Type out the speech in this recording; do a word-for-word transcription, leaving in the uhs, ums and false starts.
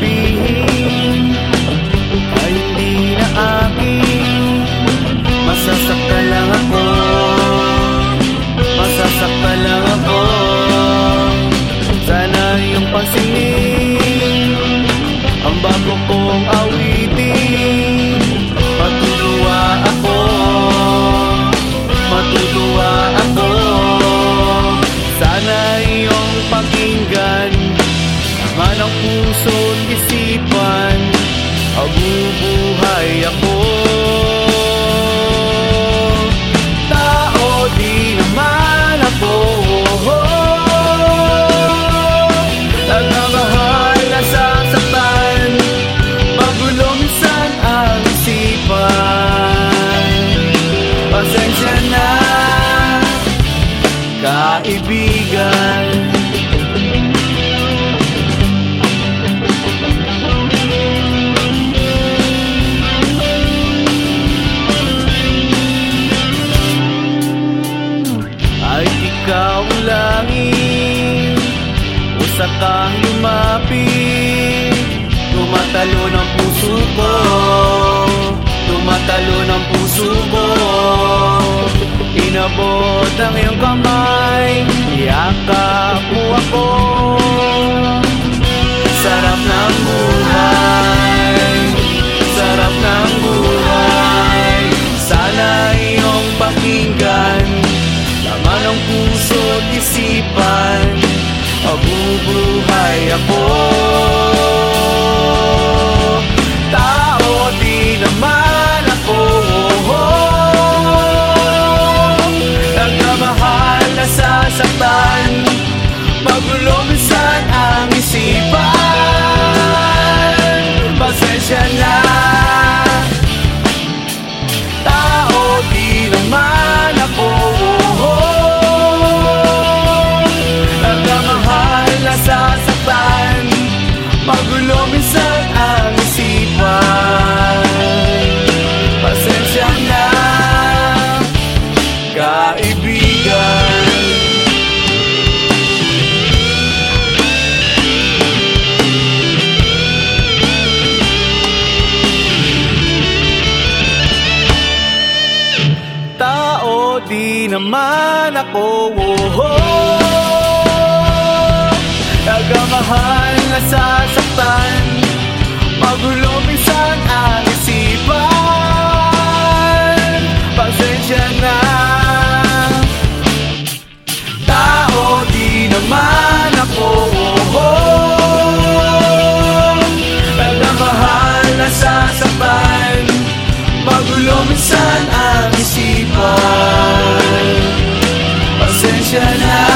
sabihin ay hindi na akin. Masasaktan lang ako, masasaktan lang ako. Sana iyong pansinin ang bago kong awitin. Matutuwa ako, matutuwa ako. Sana iyong pakinggan naman ang puso't isipan. Mabubuhay ako. Tao di naman ako, nagmamahal na sasaktan. Magulo minsan ang isipan. Pasensya na, kaibigan. Ay ikaw ang langit, usa kang lumapit. Tumatalo ng puso ko, tumatalo ng puso ko. Inabot ang iyong kamay, yakap mo ako. Sarap ng buhay, sarap ng buhay. Sana iyong pakinggan laman ng puso't isipan. Mabubuhay ako. Tao di naman ako, nagmamahal na sasaktan. Magulo minsan ang isipan. Pasensya na, tao di naman ako, nagmamahal na sasaktan. Magulo minsan ang isipan. Pasensya na, kaibigan. Tao di naman ako, nagmamahal na sasaktan. Magulo minsan ang isipan. Pasensya na, tao di naman ako, nagmamahal na sasaktan. Magulo minsan ang isipan. Pasensya na.